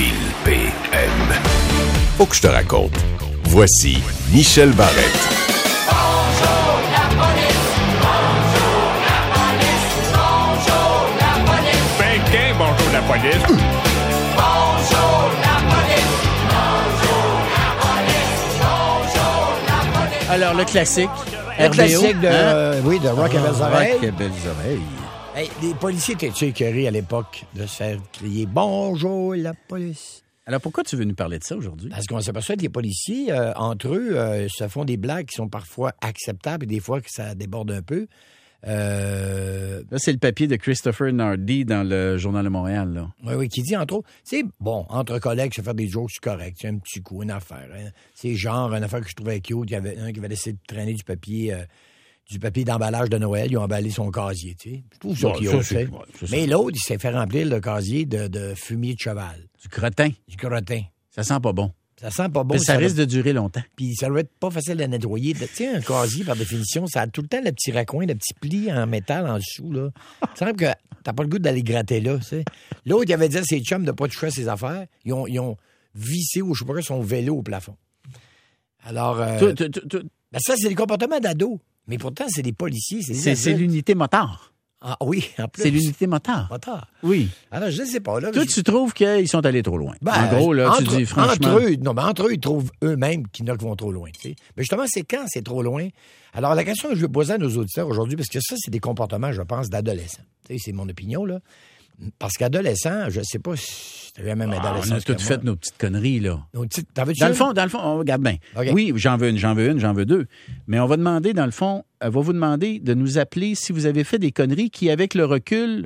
file PM. Faut que je te raconte. Voici Michel Barrette. Bonjour la police, bonjour la police, bonjour la police. Ben, bonjour la police. Bonjour la police, bonjour la police, bonjour la police. Alors, le classique. Le RBO, classique de Rock et Belles Oreilles. Rock et Belles Oreilles. Hey, les policiers étaient-tu écœurés à l'époque de se faire crier « Bonjour, la police ». Alors, pourquoi tu veux nous parler de ça aujourd'hui? Parce qu'on s'aperçoit que les policiers, entre eux, se font des blagues qui sont parfois acceptables et des fois que ça déborde un peu. Là, c'est le papier de Christopher Nardi dans le Journal de Montréal, là. Oui, qui dit, entre autres, c'est bon, entre collègues, se faire des jokes, c'est correct. C'est un petit coup, une affaire. Hein. C'est genre une affaire que je trouvais cute. Il y avait un qui avait laissé traîner du papier d'emballage de Noël. Ils ont emballé son casier, tu sais. Je trouve ça cute, c'est Mais l'autre, il s'est fait remplir le casier de fumier de cheval. Du crottin. Du crottin. Ça sent pas bon. Ça sent pas bon. Mais ça risque de durer longtemps. Puis ça doit être pas facile à nettoyer. Tu sais, un casier, par définition, ça a tout le temps le petit raccoin, le petit pli en métal en dessous, là. Il semble que t'as pas le goût d'aller gratter là, tu sais. L'autre, il avait dit à ses chums de pas toucher à ses affaires. Ils ont vissé, ou je sais pas quoi, son vélo au plafond. Alors, ben ça, c'est des comportements d'ados. Mais pourtant, c'est des policiers. C'est l'unité motard. Ah oui, en plus. C'est l'unité motard. Motard. Oui. Alors, je ne sais pas. Là, Toi, tu trouves qu'ils sont allés trop loin. Ben, en gros, là, tu dis franchement... Entre eux, ils trouvent eux-mêmes qu'ils vont trop loin. Tu sais. Mais justement, c'est quand c'est trop loin. Alors, la question que je vais poser à nos auditeurs aujourd'hui, parce que ça, c'est des comportements, je pense, d'adolescents. Tu sais, c'est mon opinion, là. Parce qu'adolescent, je ne sais pas si tu avais même adolescent. On a toutes fait nos petites conneries, là. T'en veux-tu dans le fond, on regarde bien. Okay. Oui, j'en veux deux. Mais on va demander, dans le fond, vous demander de nous appeler si vous avez fait des conneries qui, avec le recul,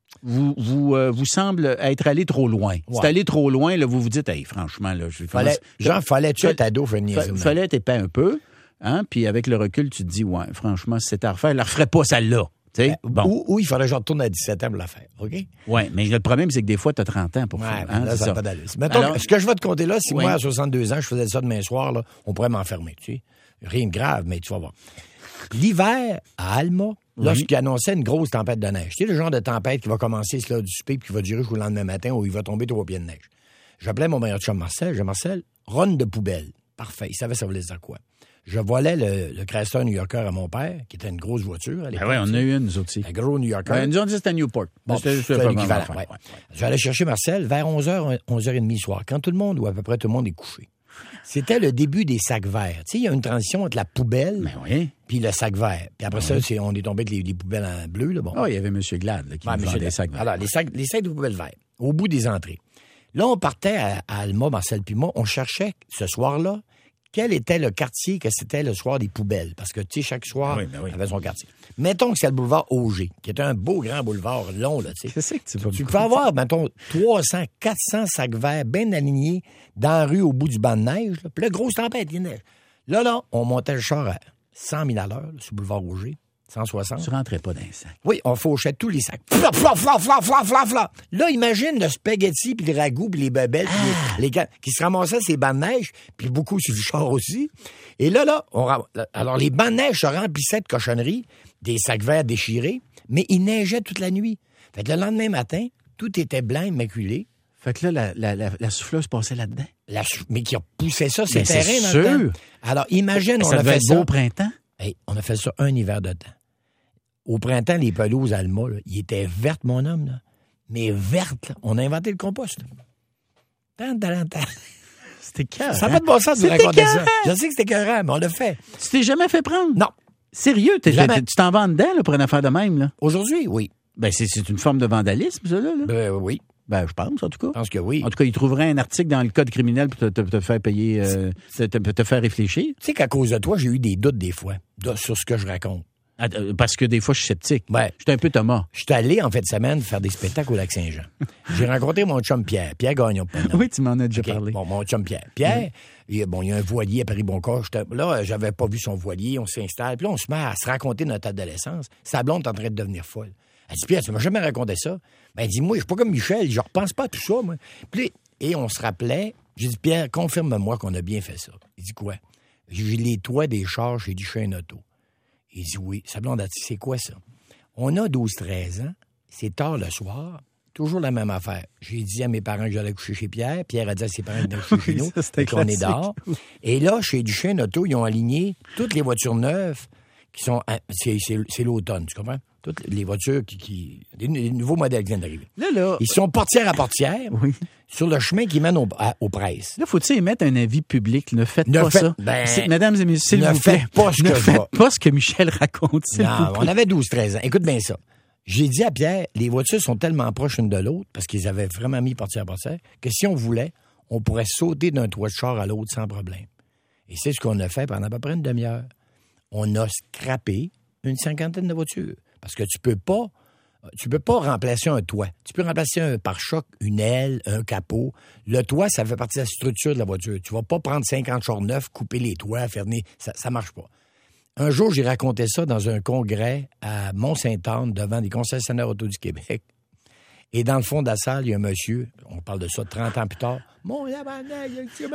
vous semble être allé trop loin. Ouais. C'est allé trop loin, là, vous vous dites, hey, franchement, là, fallait-tu être ado, fallait t'épaper un peu, hein, puis avec le recul, tu te dis, ouais, franchement, si c'était à refaire, je la referais pas celle-là. Bon. Ou il faudrait que je retourne à 17 ans pour la faire, OK? Oui, mais le problème, c'est que des fois, tu as 30 ans pour faire. Hein, là, ça n'a pas d'allure. Mettons, ce que je vais te compter là, si moi, à 62 ans, je faisais ça demain soir, là, on pourrait m'enfermer, tu sais. Rien de grave, mais tu vas voir. L'hiver, à Alma, lorsqu'il annonçait une grosse tempête de neige, tu sais, le genre de tempête qui va commencer, c'est là, du souper, puis qui va durer jusqu'au lendemain matin, où il va tomber 3 pieds de neige. J'appelais mon meilleur chum Marcel. Marcel, run de poubelle. Parfait. Il savait ça voulait dire quoi. Je volais le Chrysler New Yorker à mon père, qui était une grosse voiture. Ben oui, on a eu une, nous aussi. Un gros New Yorker. Nous, on dit c'était Newport. Bon, c'était l'équivalent. Ouais. J'allais chercher Marcel vers 11h, 11h30 soir, quand tout le monde, ou à peu près tout le monde, est couché. C'était le début des sacs verts. Tu sais, il y a une transition entre la poubelle puis le sac vert. Puis après ça, on est tombé avec les poubelles en bleu. Là, bon. Oh, il y avait M. Glad là, qui nous vendait des sacs verts. Alors, les sacs de poubelles verts, au bout des entrées. Là, on partait à Alma, Marcel puis moi, on cherchait ce soir-là quel était le quartier que c'était le soir des poubelles. Parce que, tu sais, chaque soir avait son quartier. Mettons que c'est le boulevard Auger, qui est un beau grand boulevard long, là, tu sais. C'est que tu peux avoir, mettons, 300, 400 sacs verts bien alignés dans la rue au bout du banc de neige. Là. Puis là, grosse tempête, il y a neige. Là, on montait le char à 100 000 à l'heure, là, sur le boulevard Auger. 160. Tu rentrais pas dans les sacs. Oui, on fauchait tous les sacs. Fla, fla, fla, fla, fla, fla, fla. Là, imagine le spaghetti, puis le ragoût, puis les bebelles, puis les qui se ramassaient ces bancs de neige, puis beaucoup sur le char aussi. Et là, alors les bancs de neige se remplissaient de cochonneries, des sacs verts déchirés, mais il neigeait toute la nuit. Fait que le lendemain matin, tout était blanc, immaculé. Fait que là, la souffleuse passait là-dedans. Mais qui repoussait ça, c'est terrain c'est dans sûr. le temps. Alors, imagine, on a fait ça. Beau printemps. Hey, on a fait ça un hiver de temps. Au printemps, les pelouses Alma, là, ils étaient vertes, mon homme, là. Mais vertes, là. On a inventé le compost. C'était cœur. Ça n'a pas de bon sens de raconter ça. Je sais que c'était écœurant, mais on l'a fait. Tu t'es jamais fait prendre? Non. Sérieux? Tu t'en vas en dedans là, pour une affaire de même? Là? Aujourd'hui, oui. Ben, c'est une forme de vandalisme, ça, là? Oui. Ben, je pense, en tout cas. Je pense que oui. En tout cas, il trouverait un article dans le code criminel pour te faire payer, te faire réfléchir. Tu sais qu'à cause de toi, j'ai eu des doutes des fois sur ce que je raconte. Parce que des fois, je suis sceptique. Ouais. Je suis un peu Thomas. Je suis allé en fin de semaine faire des spectacles au Lac-Saint-Jean. J'ai rencontré mon chum Pierre Gagnon. Oui, tu m'en as déjà parlé. Bon, mon chum Pierre. Pierre, il y a un voilier à Paris-Boncourt. Là, j'avais pas vu son voilier. On s'installe. Puis là, on se met à se raconter notre adolescence. Sa blonde est en train de devenir folle. Elle dit, Pierre, tu m'as jamais raconté ça? Ben, elle dit, moi, je suis pas comme Michel. Je repense pas à tout ça, moi. Puis, et on se rappelait. J'ai dit, Pierre, confirme-moi qu'on a bien fait ça. Il dit, quoi? J'ai les toits des chars, j'ai dit, je suis un auto. Il dit oui. Sa blonde a dit, c'est quoi ça? On a 12-13 ans, c'est tard le soir, toujours la même affaire. J'ai dit à mes parents que j'allais coucher chez Pierre. Pierre a dit à ses parents qu'il allait coucher chez nous. Ça, c'était qu'on est classique. dehors. Et là, chez Duchesne Auto, ils ont aligné toutes les voitures neuves qui sont... C'est l'automne, tu comprends? Toutes les voitures les nouveaux modèles qui viennent d'arriver. Là. Ils sont portière à portière sur le chemin qui mène aux presses. Là, faut-il émettre un avis public? Ne faites pas ça. Ben, Mesdames et messieurs, s'il ne vous plaît, faites pas ce ne que je faites vais. pas ce que Michel raconte, s'il vous Non, plaît. on avait 12-13 ans. Écoute bien ça. J'ai dit à Pierre, les voitures sont tellement proches l'une de l'autre, parce qu'ils avaient vraiment mis portière à portière, que si on voulait, on pourrait sauter d'un toit de char à l'autre sans problème. Et c'est ce qu'on a fait pendant à peu près une demi-heure. On a scrappé une 50aine de voitures. Parce que tu peux pas remplacer un toit. Tu peux remplacer un pare-choc, une aile, un capot. Le toit, ça fait partie de la structure de la voiture. Tu vas pas prendre 50 chars neufs, couper les toits, faire venir... Ça marche pas. Un jour, j'ai raconté ça dans un congrès à Mont-Saint-Anne devant des concessionnaires auto du Québec. Et dans le fond de la salle, il y a un monsieur, on parle de ça 30 ans plus tard. Mon tabarnak,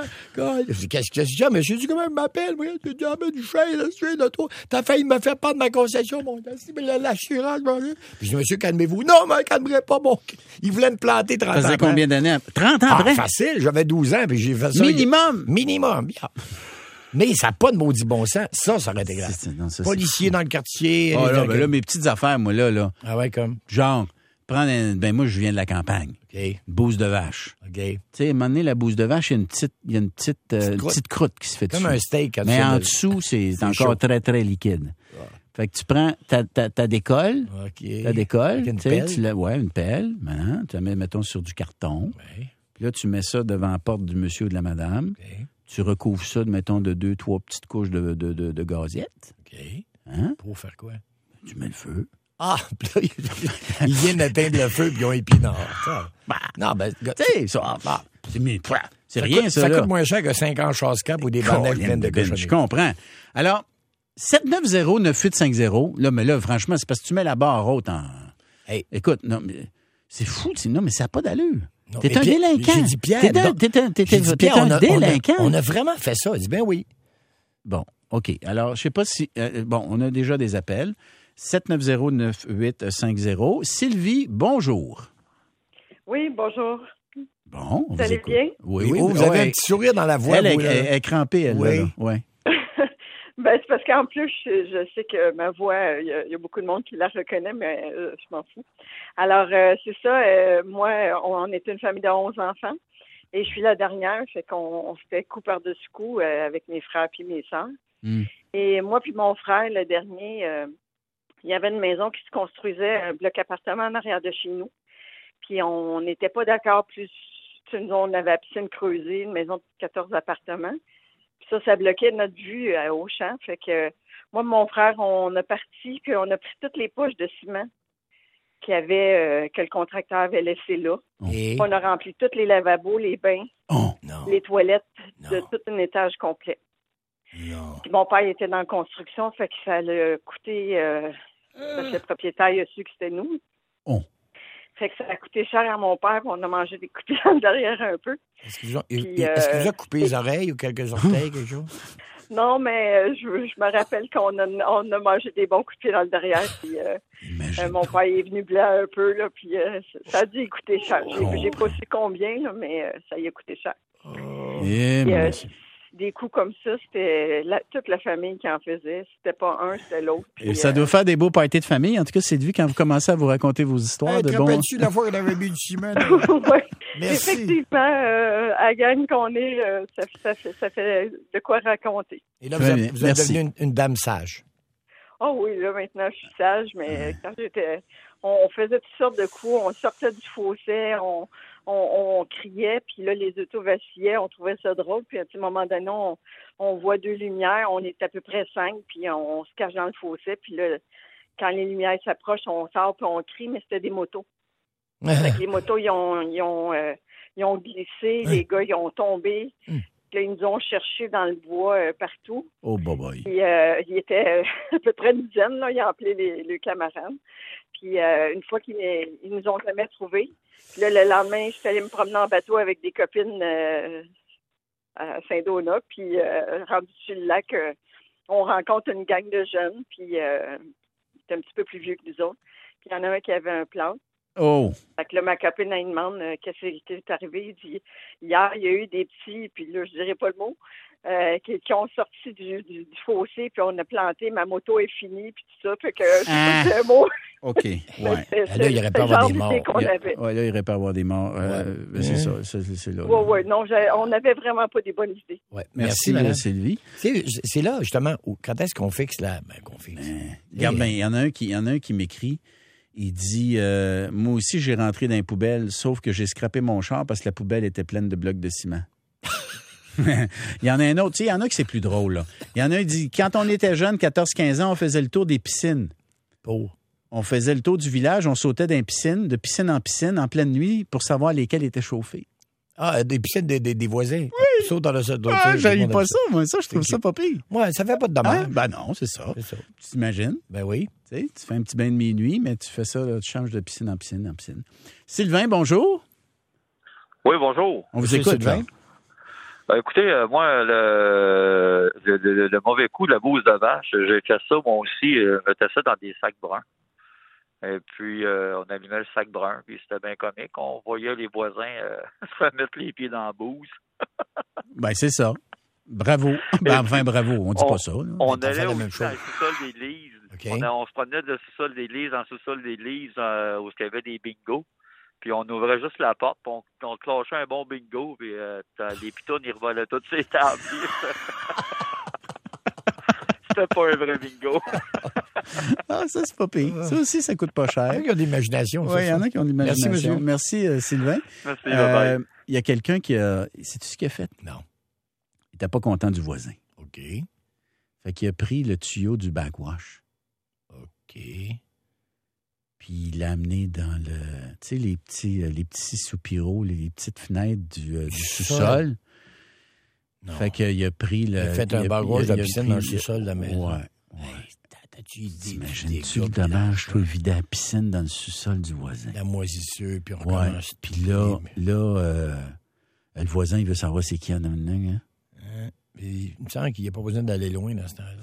je dis, qu'est-ce que c'est, monsieur? Je dis, comment il m'appelle? Moi, je dis, du chien, d'auto. T'as failli me faire perdre ma concession, mon gars. L'assurance, mon gars. Puis je dis, monsieur, calmez-vous. Non, mais calmerai pas, bon. Il voulait me planter 30 ans. Ça faisait combien d'années? 30 ans après? Facile. J'avais 12 ans, puis j'ai fait ça. Minimum, bien. Mais ça n'a pas de maudit bon sens. Ça aurait été grave. Policier dans le quartier. Là, mes petites affaires, moi, là. Ah ouais, comme? Genre, moi, je viens de la campagne. OK. Bouse de vache. OK. Tu sais, à un moment donné, la bouse de vache, il y a une petite croûte qui se fait dessus. Comme un steak. Mais en dessous, c'est encore chaud. très, très liquide. Fait que tu prends ta décolle. OK. Ta décolle. Avec une tu sais, pelle. une pelle. Maintenant, tu la mets, mettons, sur du carton. Ouais. Puis là, tu mets ça devant la porte du monsieur ou de la madame. OK. Tu recouvres ça, mettons, de 2-3 petites couches de gazette. OK. Hein? Pour faire quoi? Tu mets le feu. Ah, puis là, ils viennent d'atteindre le feu puis ils ont les pieds dehors. Non, ben, Tu sais, ça, c'est rien, ça, ça là. coûte moins cher que 5 ans chasse-cap ou des bonnets pleines de cochonneries. Je comprends. Alors, 790-9850, là, mais là, franchement, c'est parce que tu mets la barre haute en... Hey. Écoute, non, mais c'est fou, non, mais ça n'a pas d'allure. Non, T'es mais un Pierre, délinquant. j'ai dit, Pierre, T'es donc- J'ai dit, Pierre, un délinquant. on a vraiment fait ça. Il dit, ben oui. Bon, OK. Alors, je sais pas si... on a déjà des appels. 790-9850. Sylvie, bonjour. Oui, bonjour. Bon, on Vous allez écoute. bien? Oui, vous avez un petit sourire dans la voix. Elle vous, là. est crampée, elle. Oui. Là. Ouais. Ben, c'est parce qu'en plus, je sais que ma voix, il y a beaucoup de monde qui la reconnaît, mais je m'en fous. Alors, c'est ça. Moi, on était une famille de 11 enfants et je suis la dernière. Fait qu'on se fait coup par-dessus coup avec mes frères puis mes sœurs. Mm. Et moi puis mon frère, le dernier, il y avait une maison qui se construisait, un bloc appartement en arrière de chez nous. Puis on n'était pas d'accord plus. On avait la piscine creusée, une maison de 14 appartements. Puis ça bloquait notre vue au champ. Fait que moi et mon frère, on a parti, puis on a pris toutes les poches de ciment que le contracteur avait laissé là. Et... On a rempli tous les lavabos, les bains, Oh, Non. les toilettes de Non. tout un étage complet. Non. Puis mon père il était dans la construction, fait que ça allait coûter... parce que le propriétaire il a su que c'était nous. Oh. Fait que ça a coûté cher à mon père, puis on a mangé des coups de pied derrière un peu. Est-ce qu'il vous a, Puis, est-ce qu'il vous a coupé les oreilles ou quelques orteils, quelque chose? Non, mais je me rappelle qu'on on a mangé des bons coups de pied dans le derrière. Puis Imagine. mon père est venu blanc un peu, là, puis ça a dû y coûter cher. J'ai pas su combien, là, mais ça y a coûté cher. Eh, Puis, mon des coups comme ça, c'était toute la famille qui en faisait. C'était pas un, c'était l'autre. Et Puis, ça doit faire des beaux parties de famille. En tout cas, Sylvie, quand vous commencez à vous raconter vos histoires de te bons... rappelles-tu la fois qu'on avait mis du ciment? ouais. Merci. Effectivement, à la gang qu'on est, ça fait de quoi raconter. Et là, Très vous bien. êtes Merci. devenue une dame sage. Oh oui, là, maintenant, je suis sage, mais quand j'étais... On faisait toutes sortes de coups. On sortait du fossé, on criait, puis là, les autos vacillaient. On trouvait ça drôle. Puis à un moment donné, on voit 2 lumières. On est à peu près 5, puis on se cache dans le fossé. Puis là, quand les lumières s'approchent, on sort, puis on crie, mais c'était des motos. Fait que les motos, ils ont glissé. Les gars, ils ont tombé. Puis là, ils nous ont cherchés dans le bois partout. Oh, boy. Puis il était à peu près une dizaine, là, ils ont appelé les camarades. Puis une fois qu'ils nous ont jamais trouvés, puis là, le lendemain, je suis allée me promener en bateau avec des copines à Saint-Donat, puis rendu sur le lac, on rencontre une gang de jeunes, puis c'était un petit peu plus vieux que nous autres. Puis il y en a un qui avait un plan. Oh! Fait que là, ma copine, elle demande qu'est-ce qui est arrivé. Il dit, hier, il y a eu des petits, puis là, je dirais pas le mot, qui ont sorti du fossé, puis on a planté, ma moto est finie, puis tout ça. Fait que c'est pas un mot. OK, ouais. Là, il y aurait pas avoir des morts. Ouais, là, il aurait pas avoir des morts. C'est ça, c'est là. Oui, non, on n'avait vraiment pas des bonnes idées. Ouais. Merci Sylvie. C'est là, justement, quand est-ce qu'on fixe la... qu'on fixe. Regarde bien, il y en a un qui m'écrit. Il dit moi aussi, j'ai rentré dans les poubelles, sauf que j'ai scrappé mon char parce que la poubelle était pleine de blocs de ciment. Il y en a un autre. Tu sais, il y en a qui c'est plus drôle, là. Il y en a un qui dit quand on était jeune, 14-15 ans, on faisait le tour des piscines. Oh. On faisait le tour du village, on sautait dans les piscines, de piscine, en pleine nuit, pour savoir lesquelles étaient chauffées. Ah, des piscines des voisins. Oui. Saute dans le j'aille pas ça, moi. Ça, je trouve ça pas pire. Ouais, ça fait pas de dommage. Ben non, c'est ça. Tu t'imagines? Ben oui. Tu sais, tu fais un petit bain de minuit, mais tu fais ça, là, tu changes de piscine en piscine. Sylvain, bonjour. Oui, bonjour. On vous écoute, Sylvain. Écoutez, moi, le mauvais coup de la bouse de vache, j'ai fait ça, moi aussi, je mettais ça dans des sacs bruns. Et puis, on allumait le sac brun, puis c'était bien comique. On voyait les voisins se mettre les pieds dans la bouse. Ben, c'est ça. Bravo. Enfin, bravo. On dit pas ça. Là. On allait aussi dans le sous-sol d'église. Okay. On se promenait de sous-sol d'église en sous-sol d'église où il y avait des bingos. Puis on ouvrait juste la porte, puis on clenchait un bon bingo, puis les pitounes, ils revolaient toutes ces tables. C'était pas un vrai bingo. Ah, ça, c'est pas pire. Ça aussi, ça coûte pas cher. Il y en a qui ont de l'imagination. Oui, il y en a qui ont de l'imagination. Merci, monsieur. Merci, Sylvain. Merci, il y a quelqu'un qui a... Sais-tu ce qu'il a fait? Non. Il n'était pas content du voisin. OK. Fait qu'il a pris le tuyau du backwash. OK. Puis il l'a amené dans le... Tu sais, les petits soupiraux, les petites fenêtres du sous-sol. Non. Fait qu'il a pris le... Il a fait un backwash de la piscine dans le sous-sol de la maison. Ouais. T'imagines-tu le dommage, toi, vider la piscine dans le sous-sol du voisin? La moisissure, puis on Ouais. commence... Puis là, le voisin, il veut savoir c'est qui en a une, hein? Il me semble qu'il n'y a pas besoin d'aller loin dans ce temps-là.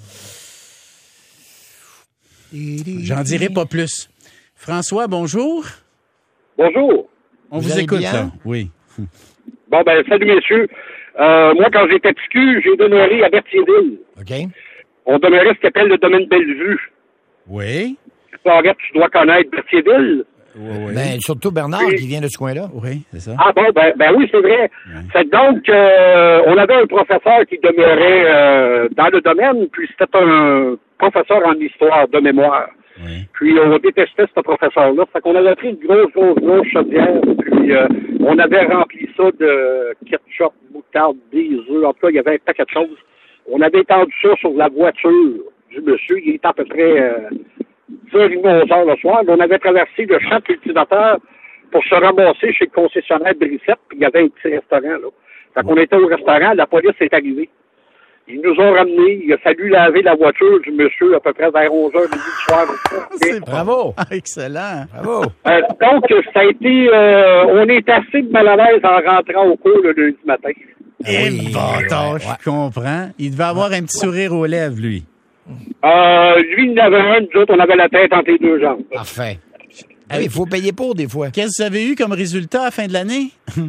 J'en dirai pas plus. François, bonjour. Bonjour. On Vous vous allez écoute, bien? là. Oui. Bon, ben, salut, messieurs. Moi, quand j'étais petit cul, j'ai demeuré à Berthierville. OK. On demeurait ce qu'on appelle le domaine Bellevue. Oui. Arrête, tu dois connaître Berthierville. Oui. Ben, surtout Bernard, Oui. qui vient de ce coin-là. Oui, c'est ça. Ah bon, ben oui, c'est vrai. C'est donc, on avait un professeur qui demeurait dans le domaine, puis c'était un professeur en histoire de mémoire. Oui. Puis on détestait ce professeur-là. Fait qu'on avait pris une grosse chaudière, puis on avait rempli ça de ketchup, moutarde, des œufs. En tout cas, il y avait un paquet de choses. On avait étendu ça sur la voiture du monsieur. Il était à peu près 10h30 le soir. On avait traversé le champ cultivateur pour se ramasser chez le concessionnaire Brissette, puis il y avait un petit restaurant, là. Fait qu'on était au restaurant, la police est arrivée. Ils nous ont ramenés, il a fallu laver la voiture du monsieur à peu près vers 11h du soir. Bravo! Ah, excellent. Bravo! Donc, ça a été... on est assez mal à l'aise en rentrant au cours le lundi matin. Eh, Oui, bâtard, ouais. je comprends. Il devait avoir un petit sourire aux lèvres, lui. Lui, il en avait un, nous autres, on avait la tête entre les deux jambes. Parfait. Ah oui, il faut payer pour des fois. Qu'est-ce que vous avez eu comme résultat à la fin de l'année?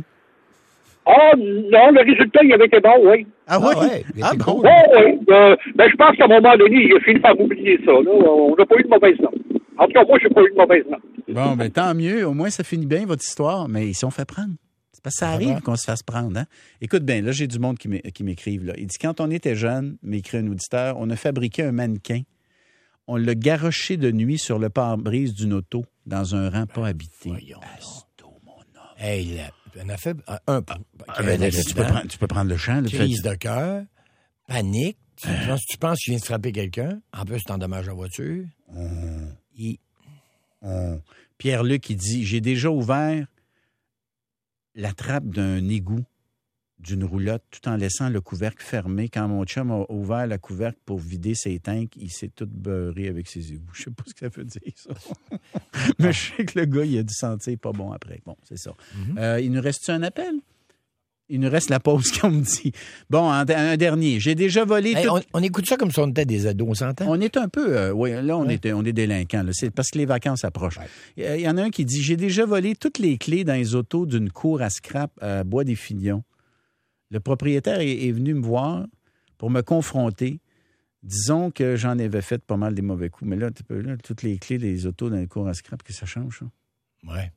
Ah, non, le résultat, il avait été bon, oui. Ah oui? ouais, il était bon? cool. Oui. Ben, je pense qu'à un moment donné, il a fini par oublier ça, là. On n'a pas eu de mauvaise note. En tout cas, moi, je n'ai pas eu de mauvaise note. Bon, ben tant mieux. Au moins, ça finit bien, votre histoire. Mais ils se sont fait prendre. C'est parce que ça arrive qu'on se fasse prendre. Hein? Écoute bien, là, j'ai du monde qui m'écrivent. Là. Il dit, quand on était jeune, m'écrit un auditeur, on a fabriqué un mannequin. On l'a garoché de nuit sur le pare-brise d'une auto dans un rang pas habité. Voyons Asto, mon homme. Hey, on a fait un pas. Tu peux prendre le champ. Là, Crise de cœur, panique. Tu penses que tu viens de frapper quelqu'un. En plus, tu endommages la voiture. Pierre-Luc, il dit, j'ai déjà ouvert la trappe d'un égout d'une roulotte tout en laissant le couvercle fermé. Quand mon chum a ouvert le couvercle pour vider ses tanks, il s'est tout beurré avec ses égouts. Je sais pas ce que ça veut dire, ça. Mais je sais que le gars, il a dû sentir pas bon après. Bon, c'est ça. Il nous reste-tu un appel? Il nous reste la pause, comme on me dit. Bon, un dernier. J'ai déjà volé... Hey, on écoute ça comme si on était des ados, on s'entend? On est un peu... oui, là, on est délinquants. Là. C'est parce que les vacances approchent. Il y en a un qui dit « J'ai déjà volé toutes les clés dans les autos d'une cour à scrap à Bois-des-Filions. Le propriétaire est venu me voir pour me confronter. Disons que j'en avais fait pas mal des mauvais coups. Mais là, toutes les clés des autos dans les cours à scrap, que ça change, ça? Ouais.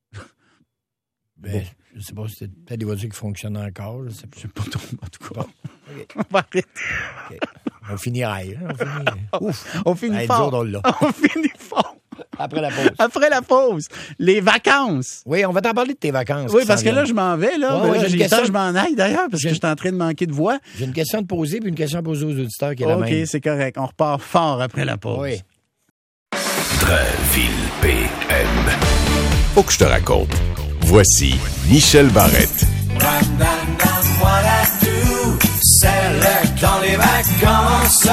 Ben, je sais pas si c'est peut-être des voitures qui fonctionnent encore. Je sais pas trop, en tout cas. Bon. Okay. On va arrêter. Okay. On finit rail. On finit fort. On finit fort. Après la pause. Après la pause. Les vacances. Oui, on va t'en parler de tes vacances. Oui, parce que là, je m'en vais. Là, j'ai le temps que je m'en aille, d'ailleurs, parce que je suis en train de manquer de voix. J'ai une question à te poser, puis une question à poser aux auditeurs qui est la même. OK, c'est correct. On repart fort après la pause. Oui. Dreville PM. Faut que je te raconte. Voici Michel Barrette. C'est le temps des vacances.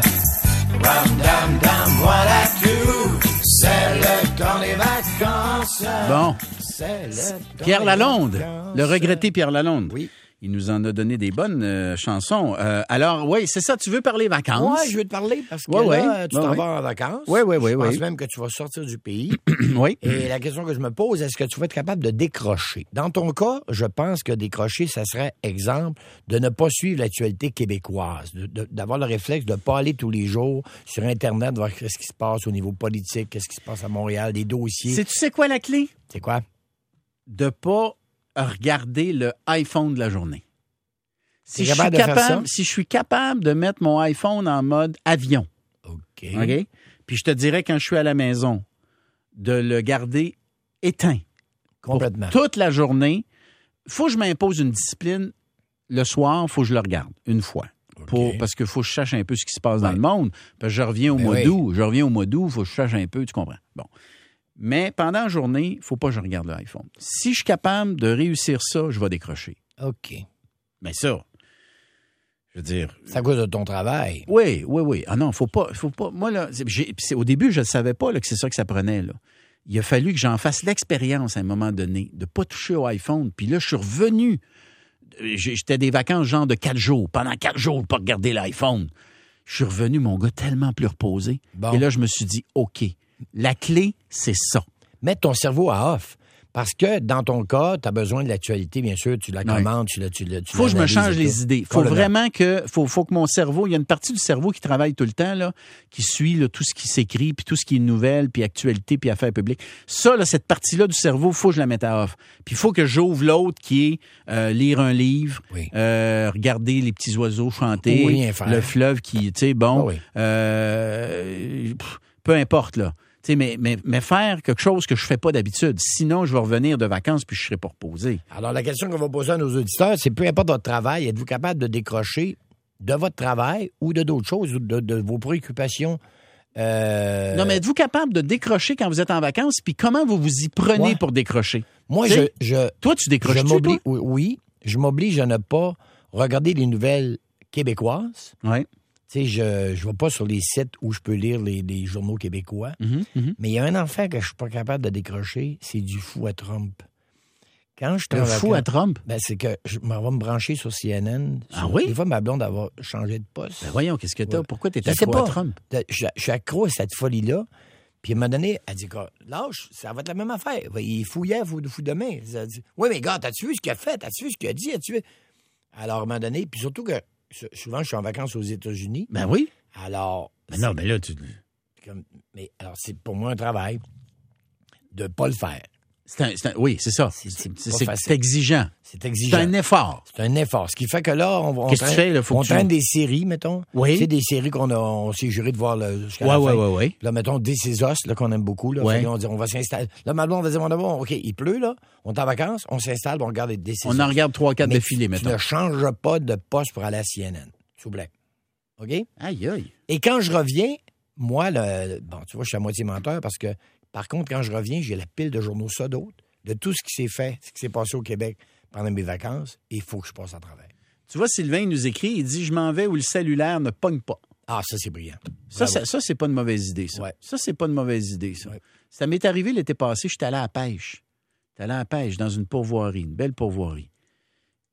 C'est le temps des vacances. Bon. Pierre Lalonde, le regretté Pierre Lalonde. Oui. Il nous en a donné des bonnes chansons. Alors, oui, c'est ça, tu veux parler vacances? Oui, je veux te parler parce que là, tu t'en vas en vacances. Oui. Je pense même que tu vas sortir du pays. Oui. Et la question que je me pose, est-ce que tu vas être capable de décrocher? Dans ton cas, je pense que décrocher, ça serait, exemple, de ne pas suivre l'actualité québécoise, d'avoir le réflexe de ne pas aller tous les jours sur Internet, voir ce qui se passe au niveau politique, qu'est-ce qui se passe à Montréal, des dossiers. Tu sais quoi la clé? C'est quoi? De pas regarder le iPhone de la journée. Si je suis capable de mettre mon iPhone en mode avion, OK. Puis je te dirais quand je suis à la maison, de le garder éteint. Complètement. Pour toute la journée, il faut que je m'impose une discipline. Le soir, il faut que je le regarde une fois. Parce qu'il faut que je sache un peu ce qui se passe dans le monde. Parce que je reviens au mois d'août. Il faut que je sache un peu, tu comprends. Bon. Mais pendant la journée, il ne faut pas que je regarde l'iPhone. Si je suis capable de réussir ça, je vais décrocher. OK. Mais ça, je veux dire... C'est à cause de ton travail. Oui. Ah non, faut pas. Moi, là, au début, je ne savais pas là, que c'est ça que ça prenait. Là. Il a fallu que j'en fasse l'expérience à un moment donné, de ne pas toucher au iPhone. Puis là, je suis revenu. J'étais des vacances genre de 4 jours. Pendant 4 jours, pas regarder l'iPhone. Je suis revenu, mon gars, tellement plus reposé. Bon. Et là, je me suis dit, OK, la clé, c'est ça. Mettre ton cerveau à off. Parce que dans ton cas, tu as besoin de l'actualité, bien sûr, tu la commandes, tu faut que je me change les idées. Faut vraiment que mon cerveau, il y a une partie du cerveau qui travaille tout le temps, là, qui suit là, tout ce qui s'écrit, puis tout ce qui est nouvelles, puis actualité, puis affaires publiques. Ça, là, cette partie-là du cerveau, faut que je la mette à off. Puis il faut que j'ouvre l'autre qui est lire un livre, regarder les petits oiseaux chanter, le fleuve qui, tu sais, bon, peu importe, là. Mais faire quelque chose que je ne fais pas d'habitude. Sinon, je vais revenir de vacances puis je ne serai pas reposé. Alors, la question qu'on va poser à nos auditeurs, c'est peu importe votre travail, êtes-vous capable de décrocher de votre travail ou de d'autres choses, ou de vos préoccupations? Non, mais êtes-vous capable de décrocher quand vous êtes en vacances? Puis comment vous vous y prenez pour décrocher? Moi, toi, tu décroches-tu, toi? Oui, je m'oblige à ne pas regarder les nouvelles québécoises. Oui. Tu sais, je ne vais pas sur les sites où je peux lire les journaux québécois. Mais il y a un enfant que je suis pas capable de décrocher, c'est du fou à Trump. Quand je suis fou à Trump? Ben, c'est que je m'en vais me brancher sur CNN. Oui? Des fois, ma blonde va changer de poste. Ben voyons, qu'est-ce que t'as? Pourquoi t'es accro à Trump? Je suis accro à cette folie-là. Puis, à un moment donné, elle dit, lâche, ça va être la même affaire. Il fouillait, il fout demain. Elle dit, oui, mais gars, t'as-tu vu ce qu'il a fait? T'as-tu vu ce qu'il a dit? As-tu vu? Alors, à un moment donné, puis surtout que souvent, je suis en vacances aux États-Unis. Ben oui. Alors. Mais non, mais là, mais alors, c'est pour moi un travail de ne pas le faire. Oui, c'est ça. C'est exigeant. C'est exigeant. C'est un effort. C'est un effort. Ce qui fait que là, on traîne des séries, mettons. Oui. Tu sais, des séries on s'est juré de voir jusqu'à la fin. Oui. Là, mettons, This Is Us, là, qu'on aime beaucoup. Là, on dit, on va s'installer. Là, ma blonde va dire, OK, il pleut, là. On est en vacances, on s'installe, on regarde des This Is Us. On en regarde 3-4 défilés, mettons. Tu ne changes pas de poste pour aller à CNN. S'il vous plaît. OK? Aïe. Et quand je reviens, moi, tu vois, je suis à moitié menteur parce que, par contre, quand je reviens, j'ai la pile de journaux, ça d'autres, de tout ce qui s'est fait, ce qui s'est passé au Québec pendant mes vacances, et il faut que je passe à travers. Tu vois, Sylvain il nous écrit, il dit « Je m'en vais où le cellulaire ne pogne pas ». Ah, ça, c'est brillant. Ça, c'est pas une mauvaise idée, ça. Ouais. Ça, c'est pas une mauvaise idée, ça. Ouais. Ça m'est arrivé l'été passé, j'étais allé à la pêche. J'étais allé à la pêche dans une pourvoirie, une belle pourvoirie.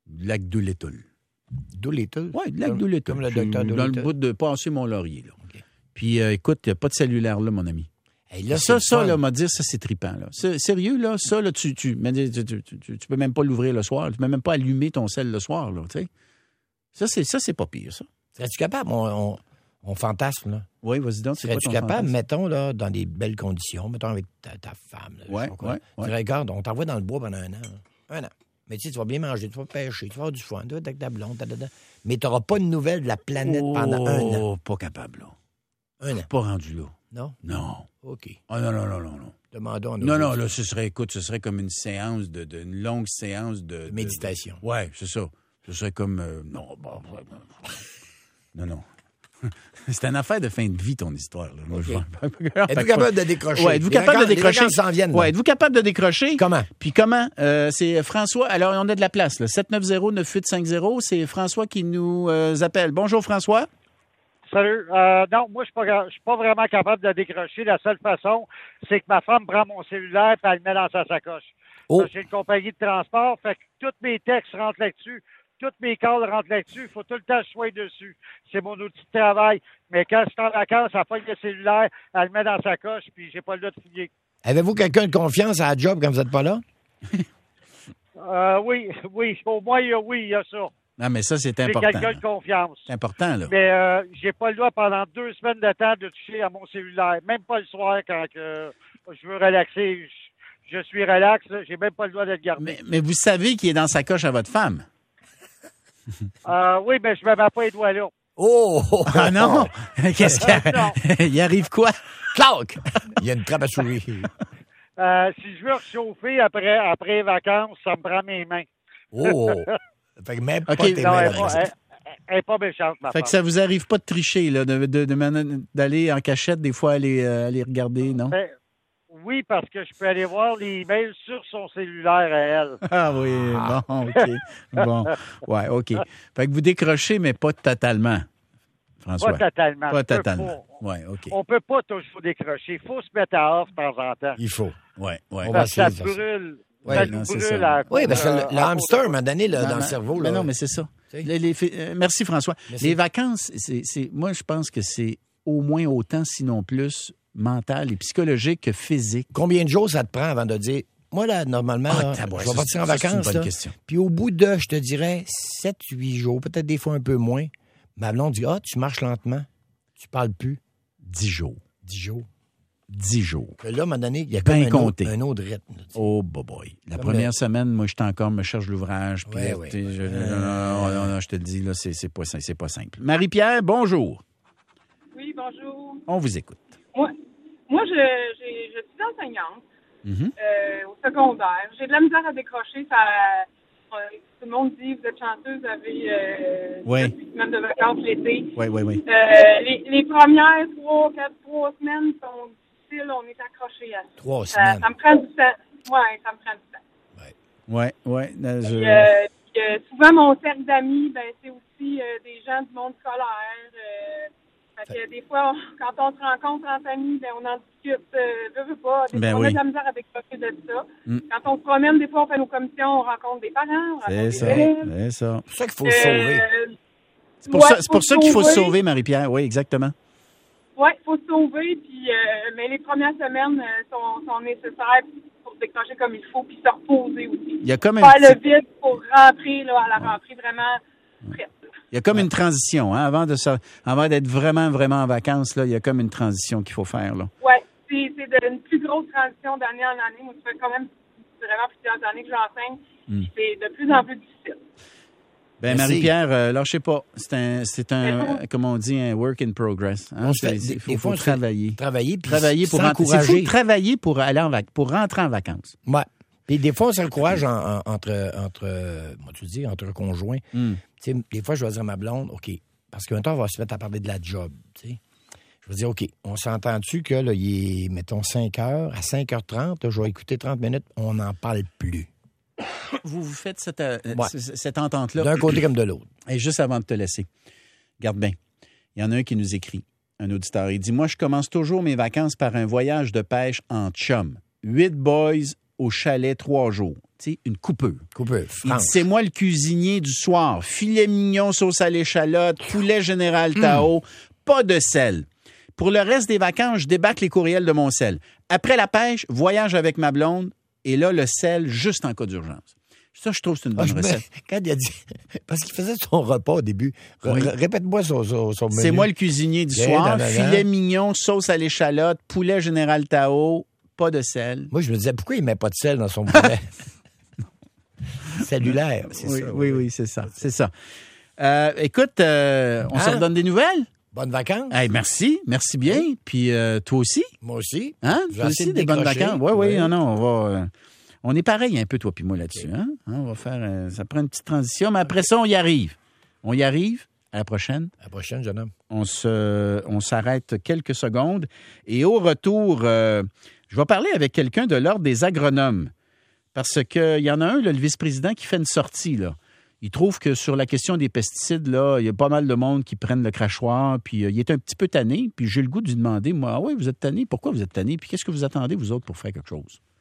Lac Doolittle. Doolittle? Oui, lac Doolittle. Comme le docteur Doolittle. Dans le bout de passer Mont-Laurier. Là. Okay. Puis, écoute, il n'y a pas de cellulaire là, mon ami. Hey, là, ça, là, m'a dit, ça, c'est trippant. Là. Sérieux, là, ça, là, tu peux même pas l'ouvrir le soir. Tu peux même pas allumer ton sel le soir, là, tu sais. Ça, c'est pas pire, ça. Serais-tu capable? On fantasme, là. Oui, vas-y donc. Serais-tu capable, mettons, là, dans des belles conditions, mettons avec ta femme. Oui. Regarde, on t'envoie dans le bois pendant 1 an. Là. 1 an. Mais tu sais, tu vas bien manger, tu vas pêcher, tu vas avoir du foin, tu vas avec ta blonde, mais tu n'auras pas de nouvelles de la planète pendant 1 an. Oh, pas capable, là. 1 an. Pas rendu là. Non? Non. OK. Oh, non. Demandons à nos Non, là, ce serait comme une séance une longue séance de méditation. Oui, c'est ça. Ce serait comme... Non. C'est une affaire de fin de vie, ton histoire. Là. Okay. Êtes-vous capable de décrocher? Oui, êtes-vous capable de décrocher? Les s'en viennent. Oui, êtes-vous capable de décrocher? Comment? Puis comment? C'est François. Alors, on a de la place. 790-9850. C'est François qui nous appelle. Bonjour, François. Salut. Non, moi, je suis pas vraiment capable de décrocher. La seule façon, c'est que ma femme prend mon cellulaire et elle le met dans sa sacoche. Oh. J'ai une compagnie de transport, fait que tous mes textes rentrent là-dessus. Toutes mes calls rentrent là-dessus. Il faut tout le temps que je sois dessus. C'est mon outil de travail. Mais quand je suis en vacances, elle pogne le cellulaire, elle le met dans sa coche, puis j'ai pas le droit de fouiller. Avez-vous quelqu'un de confiance à la job quand vous n'êtes pas là? Oui. Au moins, il y a ça. Non, mais ça, c'est important. J'ai quelqu'un de confiance. C'est important, là. Mais j'ai pas le droit pendant 2 semaines de temps de toucher à mon cellulaire. Même pas le soir quand je veux relaxer. Je suis relax, là, j'ai même pas le droit de le garder. Mais vous savez qu'il est dans sa coche à votre femme? Oui, mais je me mets pas les doigts là. Oh! Ah non? Qu'est-ce qu'il y arrive quoi? Claude! Il y a une trappe à souris. Si je veux réchauffer après les vacances, ça me prend mes mains. Oh! Fait que même pas tes non, mains. elle est pas méchante, ma femme. Fait que ça vous arrive pas de tricher, là, d'aller en cachette, des fois, aller regarder, non? Oui, parce que je peux aller voir les emails sur son cellulaire à elle. Ah oui, bon, OK. Bon, ouais, OK. Fait que vous décrochez, mais pas totalement, François. Pas totalement. Pas totalement. Ouais, OK. On peut pas toujours décrocher. Il faut se mettre à off de temps en temps. Il faut. Ouais. Parce que ça brûle. Oui, ça nous brûle. Oui, parce que le hamster m'a donné dans le cerveau. Là. Non, mais c'est ça. Merci, François. Merci. Les vacances, moi, je pense que c'est au moins autant, sinon plus, mental et psychologique que physique. Combien de jours ça te prend avant de dire, moi, là, normalement, je vais partir en vacances. C'est une bonne question. Puis au bout de, je te dirais, 7-8 jours, peut-être des fois un peu moins, ma blonde dit, tu marches lentement, tu parles plus. 10 jours. 10 jours. 10 jours. Là, à un moment donné, il y a comme un autre rythme. Oh, boy. La première semaine, moi, j'étais encore, me cherche l'ouvrage. Puis, je te le dis, là, c'est pas simple. Marie-Pierre, bonjour. Oui, bonjour. On vous écoute. Moi, je suis enseignante au secondaire. J'ai de la misère à décrocher. Tout le monde dit, vous êtes chanceuse, vous avez 8 semaines de vacances l'été. Oui. Les premières 3 semaines sont difficiles. On est accrochés à ça. 3 semaines. Ça me prend du temps. Oui, ça me prend du temps. Souvent, mon cercle d'amis, c'est aussi des gens du monde scolaire. Fait que des fois, quand on se rencontre en famille, on en discute, veut pas. Des fois, on a de la misère à décrocher de ça. Quand on se promène, des fois, on fait nos commissions, on rencontre des parents, C'est ça qu'il faut se sauver. C'est pour ça qu'il faut se sauver, Marie-Pierre. Oui, exactement. Oui, il faut se sauver, puis, mais les premières semaines sont nécessaires pour décrocher comme il faut, puis se reposer aussi. Il y a comme faire le vide pour rentrer à la rentrée vraiment prête. Il y a comme une transition, hein, avant d'être vraiment, vraiment en vacances, là, il y a comme une transition qu'il faut faire, là. Oui, c'est une plus grosse transition d'année en année. Moi, ça fait quand même vraiment plusieurs années que j'enseigne. C'est de plus en plus difficile. Marie-Pierre, lâchez pas. C'est un comment on dit, un work in progress. Hein? Il faut travailler. Travailler pour encourager. Il faut travailler pour rentrer en vacances. Ouais. Puis des fois, on s'encourage entre conjoints. Des fois, je vais dire à ma blonde, OK, parce qu'un temps, on va se mettre à parler de la job. T'sais. Je vais dire, OK, on s'entend-tu que là, il est, mettons, 5 heures, à 5h30, je vais écouter 30 minutes, on n'en parle plus. Vous faites cette entente-là. D'un côté comme de l'autre. Et juste avant de te laisser, garde bien, il y en a un qui nous écrit, un auditeur. Il dit, moi, je commence toujours mes vacances par un voyage de pêche en chum. 8 boys, au chalet 3 jours. Tu sais, une coupeux. Coupeux, Il dit, c'est moi le cuisinier du soir. Filet mignon, sauce à l'échalote, poulet Général Tao, pas de sel. Pour le reste des vacances, je débarque les courriels de mon sel. Après la pêche, voyage avec ma blonde, et là, le sel juste en cas d'urgence. Ça, je trouve que c'est une bonne recette. Quand il a dit... Parce qu'il faisait son repas au début. Oui. Répète-moi son menu. C'est moi le cuisinier du soir. Filet mignon, sauce à l'échalote, poulet Général Tao, pas de sel. Moi, je me disais, pourquoi il ne met pas de sel dans son poulet? Cellulaire, c'est ça. Oui, c'est ça. C'est ça. Écoute, on se redonne des nouvelles? Bonnes vacances. Hey, merci bien. Oui. Puis toi aussi? Moi aussi. Hein? Toi aussi, des bonnes vacances? Oui, non, on va... on est pareil un peu, toi puis moi, là-dessus. Okay. Hein? On va faire... ça prend une petite transition, mais après ça, on y arrive. On y arrive. À la prochaine. À la prochaine, jeune homme. On s'arrête quelques secondes. Et au retour, je vais parler avec quelqu'un de l'Ordre des agronomes. Parce qu'il y en a un, là, le vice-président, qui fait une sortie, là. Il trouve que sur la question des pesticides, là, il y a pas mal de monde qui prennent le crachoir, puis il est un petit peu tanné, puis j'ai le goût de lui demander, moi, ah oui, vous êtes tanné, pourquoi vous êtes tanné, puis qu'est-ce que vous attendez, vous autres, pour faire quelque chose?